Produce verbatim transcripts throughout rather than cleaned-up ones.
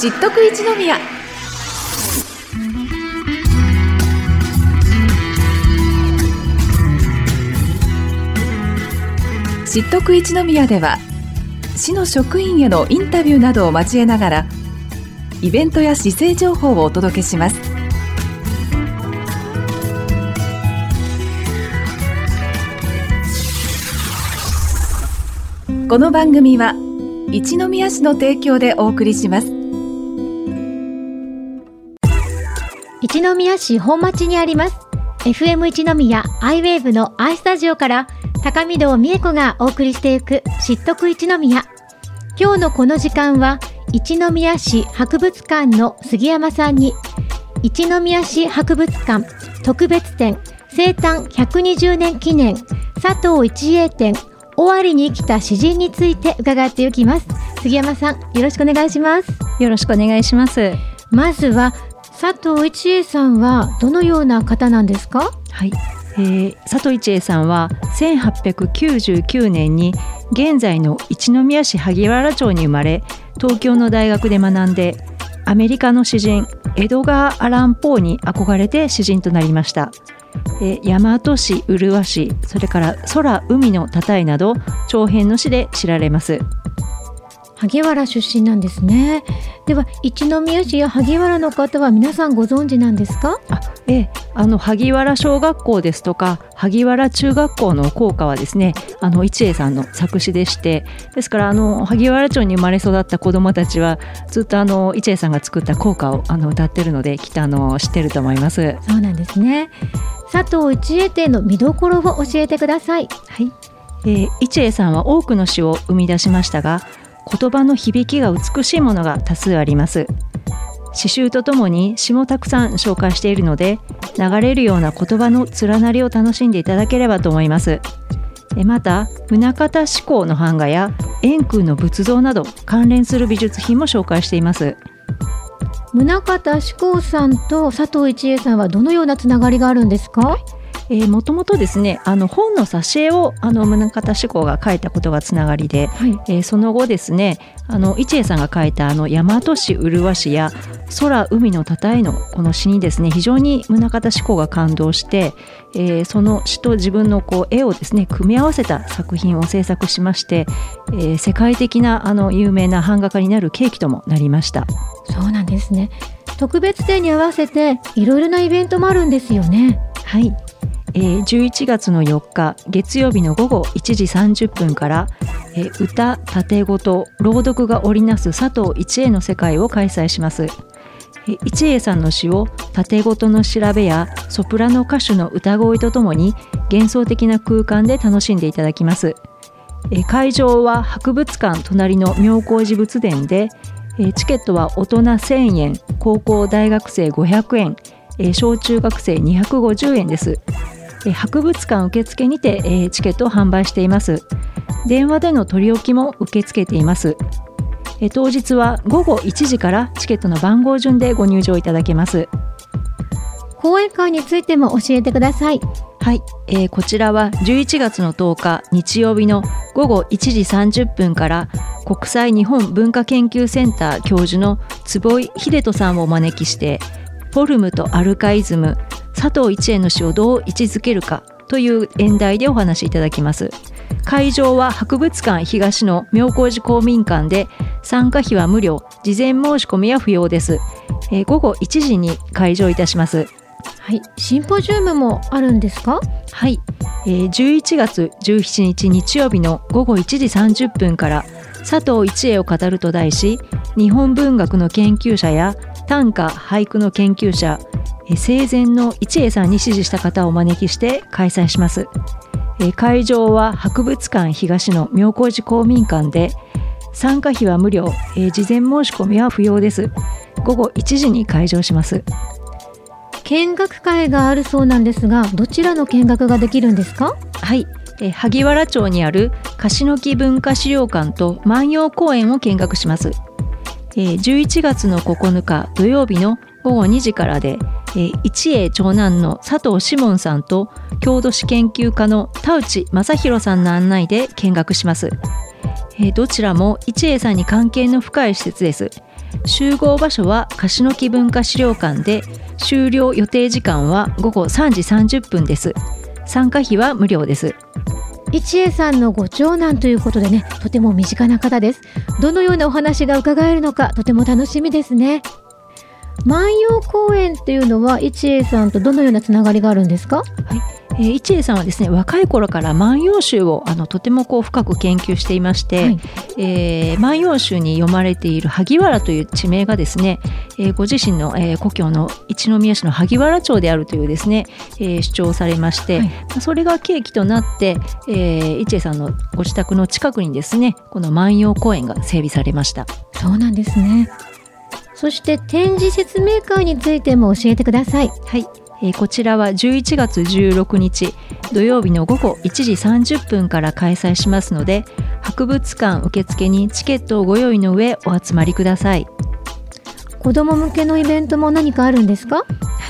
知っとく一宮。知っとく一宮では、市の職員へのインタビューなどを交えながら、イベントや市政情報をお届けします。この番組は一宮市の提供でお送りします。 一宮市本町にあります エフエム 一宮アイウェーブの アイスタジオから高見堂美恵子がお送りしていく知っとく一宮。今日のこの時間は一宮市博物館の杉山さんに一宮市博物館特別展生誕ひゃくにじゅうねん記念佐藤一英展尾張に生きた詩人について伺っていきます。杉山さん、よろしくお願いします。 よろしくお願いします。 まずは佐藤一英さんはどのような方なんですか？ はい、えー、佐藤一英さんはせんはっぴゃくきゅうじゅうきゅうねんに現在の一宮市萩原町に生まれ、東京の大学で学んでアメリカの詩人エドガー・アラン・ポーに憧れて詩人となりました。えー、大和市、麗し、それから空、海のたたえなど長編の詩で知られます。 萩原出身なんですね。では一宮市や萩原の方は皆さんご存知なんですか？ あ、ええ、あの萩原小学校ですとか萩原中学校の校歌はですね、あの一英さんの作詞でして、ですからあの萩原町に生まれ育った子どもたちはずっとあの一英さんが作った校歌をあの歌ってるので、きっとあの知ってると思います。 そうなんですね。佐藤一英展の見どころを教えてください。 はい、えー、一英さんは多くの詩を生み出しましたが、言葉の響きが美しいものが多数あります。詩集とともに詩もたくさん紹介しているので、流れるような言葉の連なりを楽しんでいただければと思います。また宗像志功の版画や円空の仏像など関連する美術品も紹介しています。 宗像志功さんと佐藤一英さんはどのようなつながりがあるんですか？はい、 えー、もともとですね、あの本の挿絵をあの宗像志功が書いたことがつながりで、はい、えー、その後ですね、あの一英さんが書いたあの大和市、麗しや空、海のたたえのこの詩にですね、非常に宗像志功が感動して、えー、その詩と自分のこう絵をですね組み合わせた作品を制作しまして、えー、世界的なあの有名な版画家になる契機ともなりました。 そうなんですね。特別展に合わせていろいろなイベントもあるんですよね。 はい、えー、じゅういちがつのよっか月曜日の午後いちじさんじゅっぷんから、えー、歌、盾事、朗読が織りなす佐藤一英の世界を開催します。えー、一英さんの詩を盾事の調べやソプラノ歌手の歌声とともに幻想的な空間で楽しんでいただきます。えー、会場は博物館隣の妙光寺仏殿で、えー、チケットは大人せんえん、高校大学生ごひゃくえん、えー、小中学生にひゃくごじゅうえんです。えー、博物館受付にて、えー、チケットを販売しています。電話での取り置きも受け付けています。えー、当日はごごいちじからチケットの番号順でご入場いただけます。 講演会についても教えてください。 はい、えー、こちらはじゅういちがつのとおか日曜日のごごいちじさんじゅっぷんから国際日本文化研究センター教授の坪井秀人さんをお招きして、フォルムとアルカイズム、佐藤一英の詩をどう位置づけるかという演題でお話しいただきます。会場は博物館東の妙光寺公民館で、参加費は無料、事前申し込みは不要です。えー、ごごいちじに開場いたします。 はい、シンポジウムもあるんですか？ はい、えー、じゅういちがつじゅうしちにち日曜日のごごいちじさんじゅっぷんから佐藤一英を語ると題し、日本文学の研究者や短歌俳句の研究者、えー、生前の一英さんに支持した方をお招きして開催します。えー、会場は博物館東の妙光寺公民館で、参加費は無料、えー、事前申し込みは不要です。ごごいちじに開場します。 見学会があるそうなんですが、どちらの見学ができるんですか？ はい、えー、萩原町にある樫木文化資料館と万葉公園を見学します。えー、じゅういちがつのここのか土曜日のごごにじからで、えー、一英長男の佐藤志門さんと郷土史研究家の田内正弘さんの案内で見学します。えー、どちらも一英さんに関係の深い施設です。 集合場所は樫木文化資料館で、終了予定時間はごごさんじさんじゅっぷんです。参加費は無料です。 一栄さんのご長男ということでね、とても身近な方です。どのようなお話が伺えるのか、とても楽しみですね。万葉公園っていうのは一栄さんとどのようなつながりがあるんですか？ はい、えー、一栄さんはですね、若い頃から万葉集をあのとてもこう深く研究していまして、はい、えー、万葉集に読まれている萩原という地名がですね、えー、ご自身の、えー、故郷の一宮市の萩原町であるというですね、えー、主張されまして、はい、それが契機となって、えー、一栄さんのご自宅の近くにですね、この万葉公園が整備されました。 そうなんですね。そして展示説明会についても教えてください。 はい、えー、こちらはじゅういちがつじゅうろくにち土曜日のごごいちじさんじゅっぷんから開催しますので、博物館受付にチケットをご用意の上お集まりください。 子ども向けのイベントも何かあるんですか？ はい、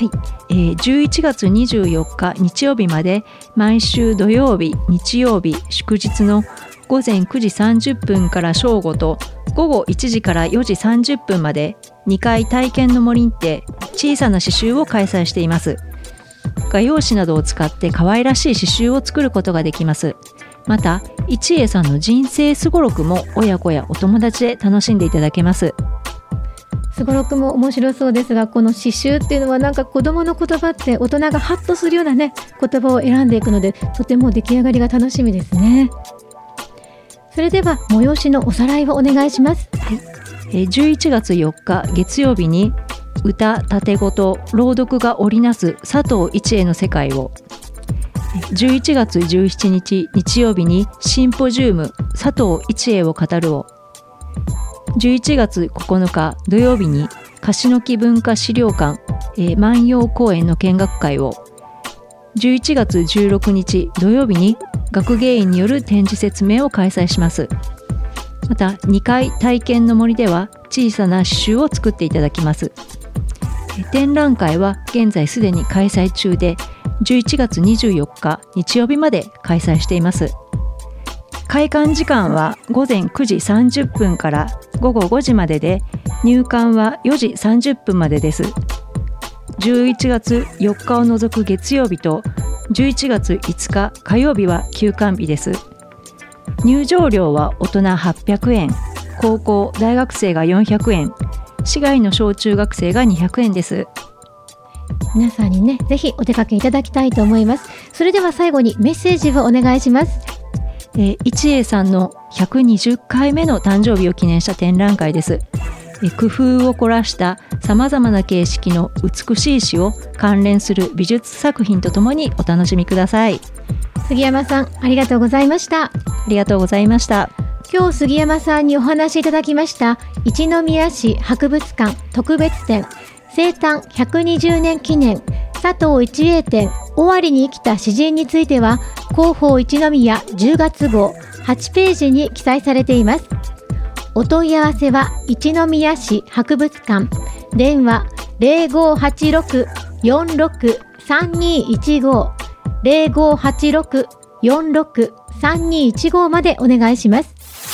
えー、じゅういちがつにじゅうよっか日曜日まで、毎週土曜日、日曜日、祝日のごぜんくじさんじゅっぷんから正午とごごいちじからよじさんじゅっぷんまで、にかい体験の森にて小さな刺繍を開催しています。画用紙などを使って可愛らしい刺繍を作ることができます。また一栄さんの人生すごろくも親子やお友達で楽しんでいただけます。 すごろくも面白そうですが、この刺繍っていうのはなんか子どもの言葉って大人がハッとするようなね、言葉を選んでいくので、とても出来上がりが楽しみですね。それでは催しのおさらいをお願いします。 はい、えー、じゅういちがつよっか月曜日に歌、盾事、朗読が織りなす佐藤一栄の世界を、じゅういちがつじゅうしちにち日曜日にシンポジウム佐藤一栄を語るを、じゅういちがつここのか土曜日に樫木文化資料館、えー、万葉公園の見学会を、じゅういちがつじゅうろくにち土曜日に学芸員による展示説明を開催します。またにかい体験の森では小さな刺繍を作っていただきます。展覧会は現在すでに開催中で、じゅういちがつにじゅうよっか日曜日まで開催しています。開館時間はごぜんくじさんじゅっぷんからごごごじまでで、入館はよじさんじゅっぷんまでです。じゅういちがつよっかを除く月曜日とじゅういちがついつか火曜日は休館日です。入場料は大人はっぴゃくえん、高校・大学生がよんひゃくえん、市外の小中学生がにひゃくえんです。 皆さんにね、ぜひお出かけいただきたいと思います。それでは最後にメッセージをお願いします。 えー、一栄さんのひゃくにじゅっかいめの誕生日を記念した展覧会です。えー、工夫を凝らしたさまざまな形式の美しい詩を関連する美術作品とともにお楽しみください。 杉山さん、ありがとうございました。 ありがとうございました。 今日杉山さんにお話しいただきました一宮市博物館特別展生誕ひゃくにじゅうねん記念佐藤一栄展尾張に生きた詩人については、広報一宮じゅうがつごうはちページに記載されています。お問い合わせは一宮市博物館、電話 ゼロごはちろく よんろく さんにいちご ゼロごはちろく よんろく さんにいちご までお願いします。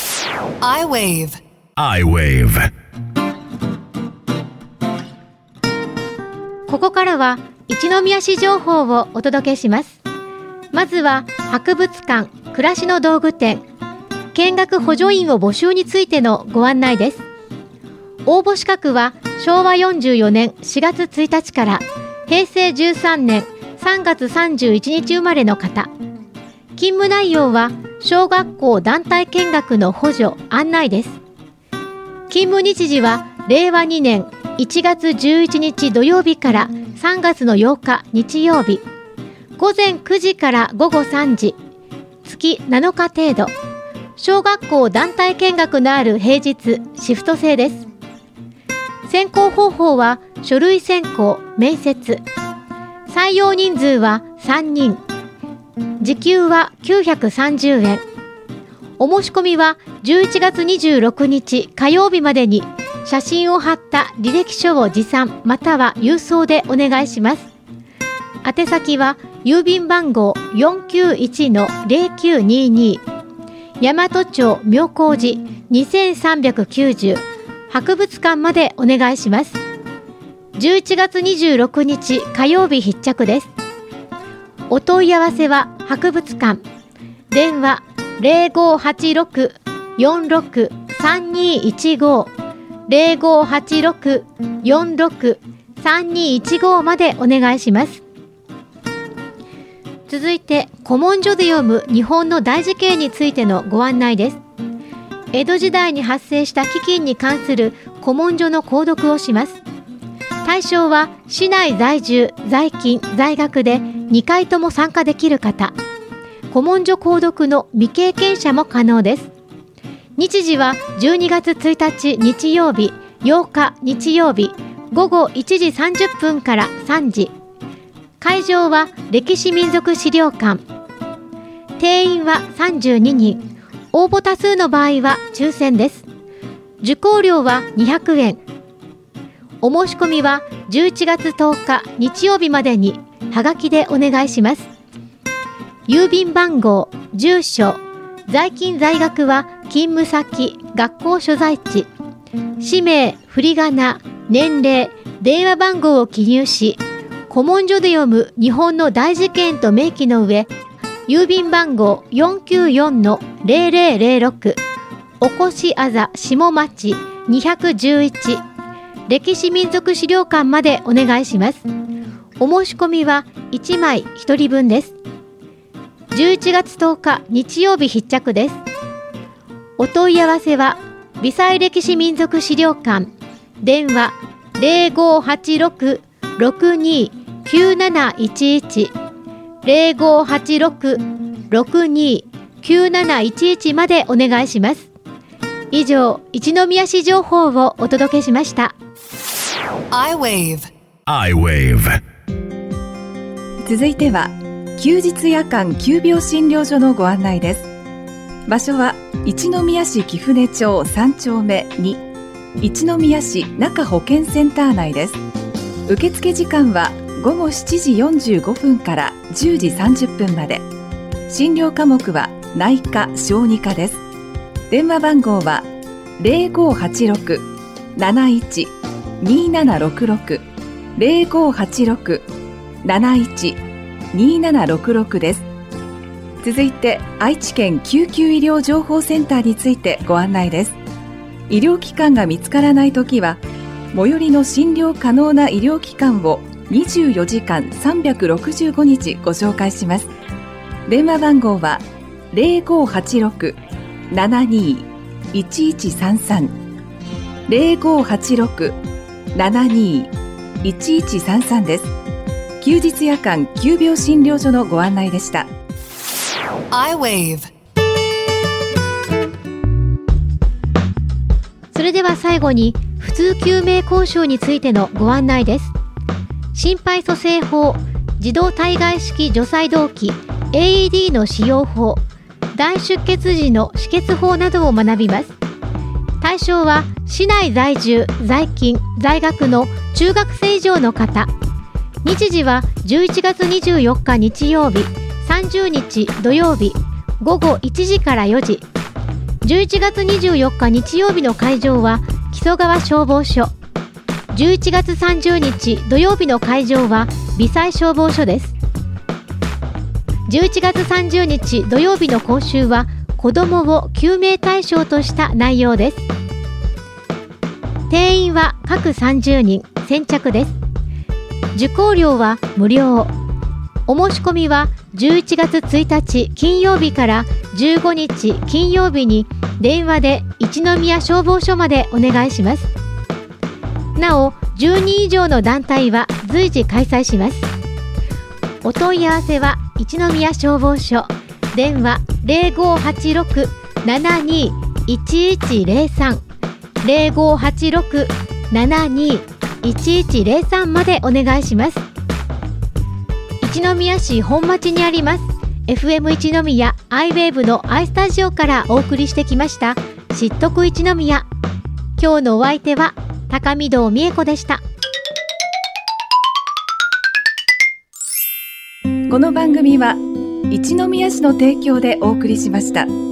iWave iWave ここからは一宮市情報をお届けします。まずは博物館暮らしの道具店見学補助員を募集についてのご案内です。応募資格はしょうわよんじゅうよねんしがつついたちからへいせいじゅうさんねんさんがつさんじゅういちにち生まれの方。勤務内容は小学校団体見学の補助案内です。勤務日時はれいわにねんいちがつじゅういちにち土曜日からさんがつのようか日曜日、ごぜんくじからごごさんじ、月なのか程度。小学校団体見学のある平日シフト制です。選考方法は書類選考、面接。採用人数はさんにん。時給はきゅうひゃくさんじゅうえん。お申し込みはじゅういちがつにじゅうろくにち火曜日までに写真を貼った履歴書を持参または郵送でお願いします。宛先は郵便番号 よんきゅういちのぜろきゅうにに 大和町妙高寺にせんさんびゃくきゅうじゅう博物館までお願いします。じゅういちがつにじゅうろくにち火曜日必着です。お問い合わせは博物館、電話 ゼロごはちろく よんろく さんにいちご ゼロごはちろく よんろく さんにいちご までお願いします。続いて古文書で読む日本の大事件についてのご案内です。江戸時代に発生した飢饉に関する古文書の購読をします。対象は市内在住、在勤、在学でにかいとも参加できる方。古文書購読の未経験者も可能です。日時はじゅうにがつついたち日曜日、ようか日曜日、ごごいちじさんじゅっぷんからさんじ。会場は歴史民族資料館。定員はさんじゅうににん。応募多数の場合は抽選です。受講料はにひゃくえん。お申し込みはじゅういちがつとおか日曜日までにはがきでお願いします。郵便番号、住所、在勤在学は勤務先、学校所在地、氏名、振り仮名、年齢、電話番号を記入し、古文書で読む日本の大事件と明記の上、郵便番号 よんきゅうよんのゼロゼロゼロろく おこしあざ下町にひゃくじゅういち歴史民族資料館までお願いします。お申し込みはいちまいひとりぶんです。じゅういちがつとおか日曜日必着です。お問い合わせは微細歴史民族資料館、電話 ゼロごはちろく ろくに きゅうなないちいち ゼロごはちろく ろくに きゅうなないちいち までお願いします。以上、一宮市情報をお届けしました。 iWave iWave 続いては休日夜間急病診療所のご案内です。場所は一宮市貴船町さんちょうめに、一宮市中保健センター内です。受付時間はごごしちじよんじゅうごふんからじゅうじさんじゅっぷんまで。診療科目は内科・小児科です。電話番号は ゼロごはちろく なないち にななろくろく ゼロごはちろく なないち にななろくろく です。続いて愛知県救急医療情報センターについてご案内です。医療機関が見つからないときは、最寄りの診療可能な医療機関をにじゅうよじかんさんびゃくろくじゅうごにちご紹介します。電話番号は ゼロごはちろく ななにいちいちさんさん ゼロごはちろく ななにいいちいちさんさん です。休日夜間急病診療所のご案内でした。 iWave それでは最後に普通救命講習についてのご案内です。心肺蘇生法、自動体外式除細動器 エーイーディー の使用法、大出血時の止血法などを学びます。対象は市内在住、在勤、在学の中学生以上の方。日時はじゅういちがつにじゅうよっか日曜日、さんじゅうにち土曜日、ごごいちじからよじ。じゅういちがつにじゅうよっか日曜日の会場は木曽川消防署。じゅういちがつさんじゅうにち土曜日の会場は微細消防署です。じゅういちがつさんじゅうにち土曜日の講習は子どもを救命対象とした内容です。定員は各さんじゅうにん、先着です。受講料は無料。お申し込みはじゅういちがつついたち金曜日からじゅうごにち金曜日に電話で一宮消防署までお願いします。なお、じゅうにん以上の団体は随時開催します。お問い合わせは一宮消防署、電話 ゼロごはちろく ななにいちいちゼロさん ゼロごはちろく ななにいちいちゼロさん までお願いします。一宮市本町にあります エフエム 一宮 iWave の i スタジオからお送りしてきました知っとく一宮。今日のお相手は高見堂美恵子でした。 この番組は一宮市の提供でお送りしました。